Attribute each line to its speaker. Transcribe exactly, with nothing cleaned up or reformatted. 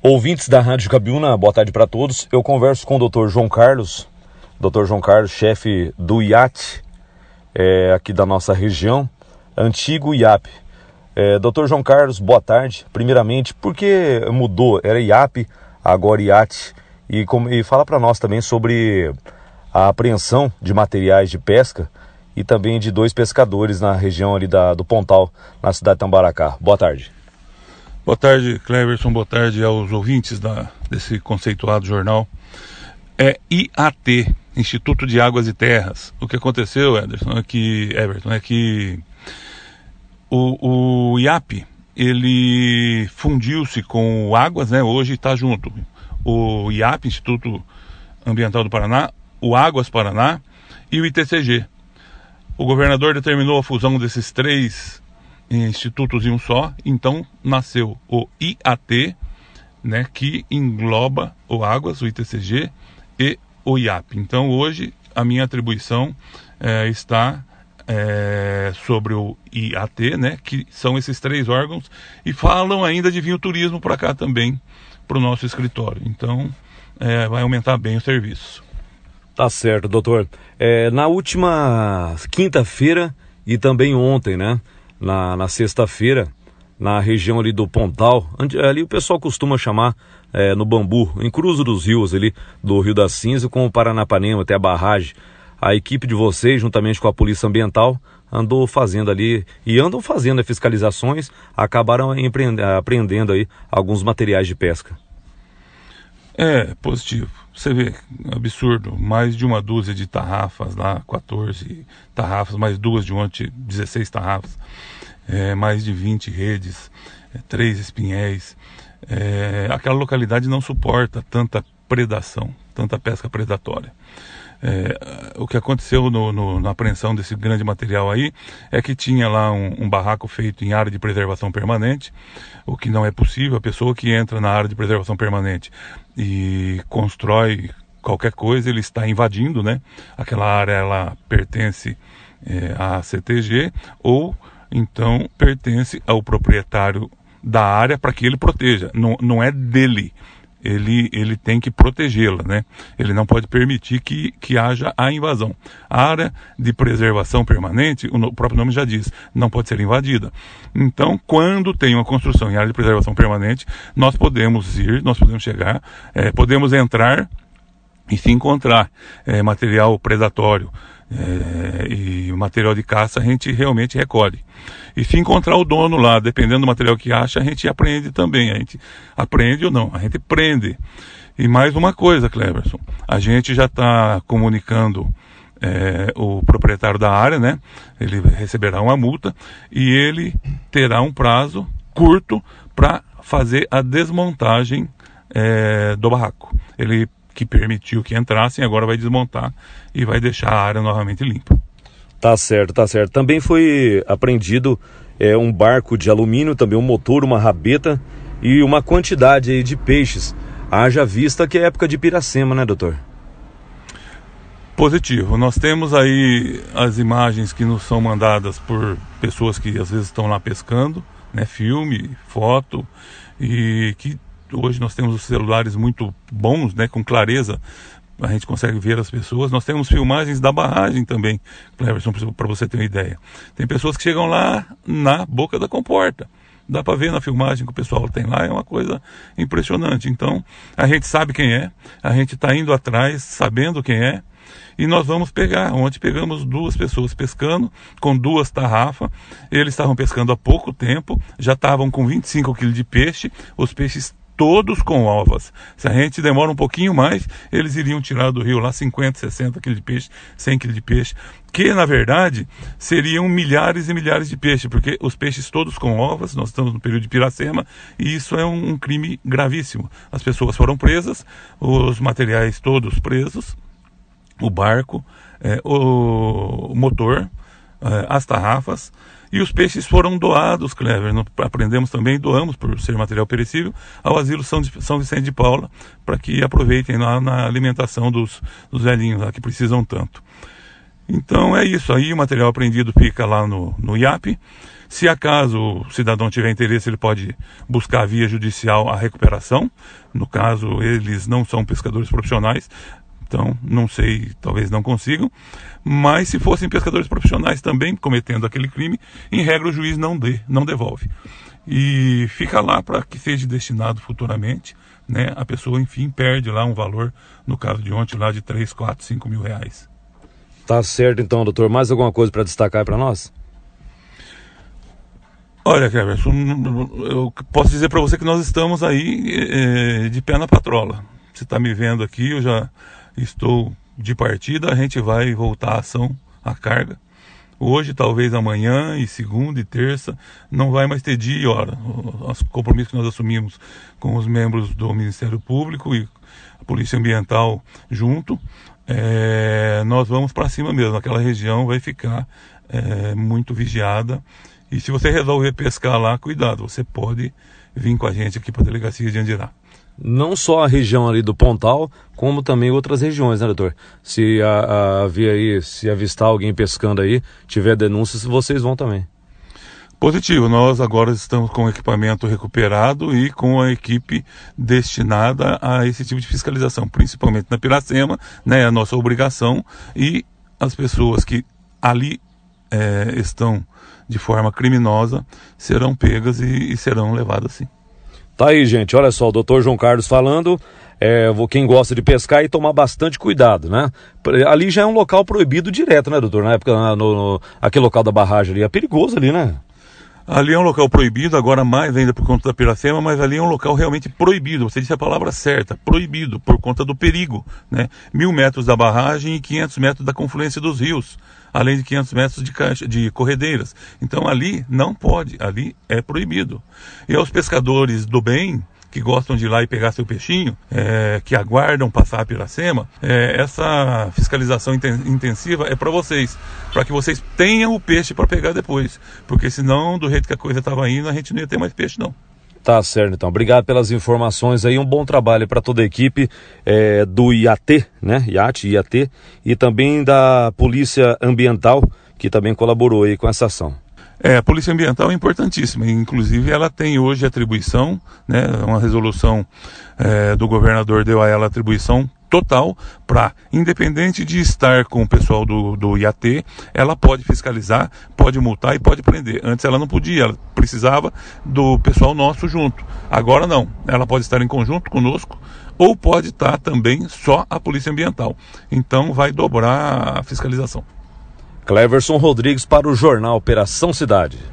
Speaker 1: Ouvintes da Rádio Jacabiúna, boa tarde para todos. Eu converso com o doutor João Carlos, doutor João Carlos, chefe do I A T, é, aqui da nossa região, antigo I A P. É, doutor João Carlos, boa tarde. Primeiramente, por que mudou? Era I A P, agora I A T. E, com, e fala para nós também sobre a apreensão de materiais de pesca e também de dois pescadores na região ali da, do Pontal, na cidade de Tambaracá. Boa tarde.
Speaker 2: Boa tarde, Cleverson. Boa tarde aos ouvintes da, desse conceituado jornal. É I A T, Instituto de Águas e Terras. O que aconteceu, Ederson, é que, Everton, é que o, o I A P, ele fundiu-se com o Águas, né? Hoje está junto. O I A P, Instituto Ambiental do Paraná, o Águas Paraná e o I T C G. O governador determinou a fusão desses três institutos em um só, então nasceu o I A T, né, que engloba o Águas, o I T C G e o I A P. Então hoje a minha atribuição é, está é, sobre o I A T, né, que são esses três órgãos, e falam ainda de vir o turismo para cá também, para o nosso escritório. Então é, vai aumentar bem o serviço.
Speaker 1: Tá certo, doutor. É, na última quinta-feira e também ontem, né, na, na sexta-feira, na região ali do Pontal, ali o pessoal costuma chamar é, no Bambu, em Cruzo dos Rios ali, do Rio da Cinza com o Paranapanema até a barragem. A equipe de vocês, juntamente com a Polícia Ambiental, andou fazendo ali, e andam fazendo as fiscalizações, acabaram apreendendo aí alguns materiais de pesca.
Speaker 2: É, positivo. Você vê, absurdo, mais de uma dúzia de tarrafas lá, quatorze tarrafas, mais duas de ontem, dezesseis tarrafas, é, mais de vinte redes, é, três espinhéis. É, aquela localidade não suporta tanta predação, tanta pesca predatória. É, o que aconteceu no, no, na apreensão desse grande material aí é que tinha lá um, um barraco feito em área de preservação permanente, o que não é possível. A pessoa que entra na área de preservação permanente e constrói qualquer coisa, ele está invadindo, né? Aquela área, ela pertence é, à C T G ou então pertence ao proprietário da área para que ele proteja, não, não é dele. Ele, ele tem que protegê-la, né? Ele não pode permitir que, que haja a invasão. A área de preservação permanente, o, no, o próprio nome já diz, não pode ser invadida. Então, quando tem uma construção em área de preservação permanente, nós podemos ir, nós podemos chegar, é, podemos entrar e se encontrar é, material predatório é, e material de caça, a gente realmente recolhe. E se encontrar o dono lá, dependendo do material que acha, a gente apreende também. A gente apreende ou não, a gente prende. E mais uma coisa, Cleverson, a gente já está comunicando é, o proprietário da área, né? Ele receberá uma multa e ele terá um prazo curto para fazer a desmontagem é, do barraco. Ele que permitiu que entrassem, agora vai desmontar e vai deixar a área novamente limpa.
Speaker 1: Tá certo, tá certo. Também foi apreendido é, um barco de alumínio, também um motor, uma rabeta e uma quantidade aí de peixes. Haja vista que é época de Piracema, né, doutor?
Speaker 2: Positivo. Nós temos aí as imagens que nos são mandadas por pessoas que às vezes estão lá pescando, né, filme, foto, e que hoje nós temos os celulares muito bons, né, com clareza, a gente consegue ver as pessoas. Nós temos filmagens da barragem também, Cleverson, para você ter uma ideia. Tem pessoas que chegam lá na boca da comporta. Dá para ver na filmagem que o pessoal tem lá, é uma coisa impressionante. Então, a gente sabe quem é, a gente está indo atrás, sabendo quem é, e nós vamos pegar. Ontem pegamos duas pessoas pescando com duas tarrafas. Eles estavam pescando há pouco tempo, já estavam com vinte e cinco quilos de peixe, os peixes todos com ovas. Se a gente demora um pouquinho mais, eles iriam tirar do rio lá cinquenta, sessenta quilos de peixe, cem quilos de peixe, que na verdade seriam milhares e milhares de peixes, porque os peixes todos com ovas, nós estamos no período de Piracema, e isso é um, um crime gravíssimo. As pessoas foram presas, os materiais todos presos, o barco, é, o motor, é, as tarrafas, e os peixes foram doados, Clever, nós aprendemos também, doamos por ser material perecível, ao Asilo São, de, São Vicente de Paula, para que aproveitem lá na alimentação dos, dos velhinhos lá que precisam tanto. Então é isso aí, o material apreendido fica lá no, no I A P. Se acaso o cidadão tiver interesse, ele pode buscar via judicial a recuperação. No caso, eles não são pescadores profissionais, então não sei, talvez não consigam. Mas se fossem pescadores profissionais também cometendo aquele crime, em regra o juiz não dê, não devolve. E fica lá para que seja destinado futuramente, né? A pessoa, enfim, perde lá um valor, no caso de ontem, lá de três, quatro, cinco mil reais.
Speaker 1: Tá certo então, doutor. Mais alguma coisa para destacar para nós?
Speaker 2: Olha, Cleverson, eu posso dizer para você que nós estamos aí é, de pé na patrola. Você está me vendo aqui, eu já estou de partida, a gente vai voltar à ação, à carga. Hoje, talvez amanhã, e segunda e terça, não vai mais ter dia e hora. Os compromissos que nós assumimos com os membros do Ministério Público e a Polícia Ambiental junto, é, nós vamos para cima mesmo. Aquela região vai ficar é, muito vigiada. E se você resolver pescar lá, cuidado, você pode vir com a gente aqui para a delegacia de Andirá.
Speaker 1: Não só a região ali do Pontal, como também outras regiões, né, doutor? Se a, a, vir aí, se avistar alguém pescando aí, tiver denúncias, vocês vão também.
Speaker 2: Positivo, nós agora estamos com o equipamento recuperado e com a equipe destinada a esse tipo de fiscalização, principalmente na Piracema, né, a nossa obrigação, e as pessoas que ali é, estão de forma criminosa serão pegas e, e serão levadas sim.
Speaker 1: Tá aí, gente, olha só, o doutor João Carlos falando, é, quem gosta de pescar e tomar bastante cuidado, né? Ali já é um local proibido direto, né, doutor? Na época, no, no, aquele local da barragem ali, é perigoso ali, né?
Speaker 2: Ali é um local proibido, agora mais ainda por conta da Piracema, mas ali é um local realmente proibido, você disse a palavra certa, proibido, por conta do perigo, né? Mil metros da barragem e quinhentos metros da confluência dos rios, além de quinhentos metros de, caixa, de corredeiras. Então ali não pode, ali é proibido. E aos pescadores do bem, que gostam de ir lá e pegar seu peixinho, é, que aguardam passar a Piracema, é, essa fiscalização intensiva é para vocês, para que vocês tenham o peixe para pegar depois, porque senão, do jeito que a coisa estava indo, a gente não ia ter mais peixe não.
Speaker 1: Tá certo, então. Obrigado pelas informações aí, um bom trabalho para toda a equipe é, do I A T, né, I A T, I A T, e também da Polícia Ambiental, que também colaborou aí com essa ação.
Speaker 2: É, a Polícia Ambiental é importantíssima, inclusive ela tem hoje atribuição, né, uma resolução é, do governador deu a ela atribuição total para, independente de estar com o pessoal do, do I A T, ela pode fiscalizar, pode multar e pode prender. Antes ela não podia, ela precisava do pessoal nosso junto. Agora não, ela pode estar em conjunto conosco ou pode estar também só a Polícia Ambiental. Então vai dobrar a fiscalização.
Speaker 1: Cleverson Rodrigues para o jornal Operação Cidade.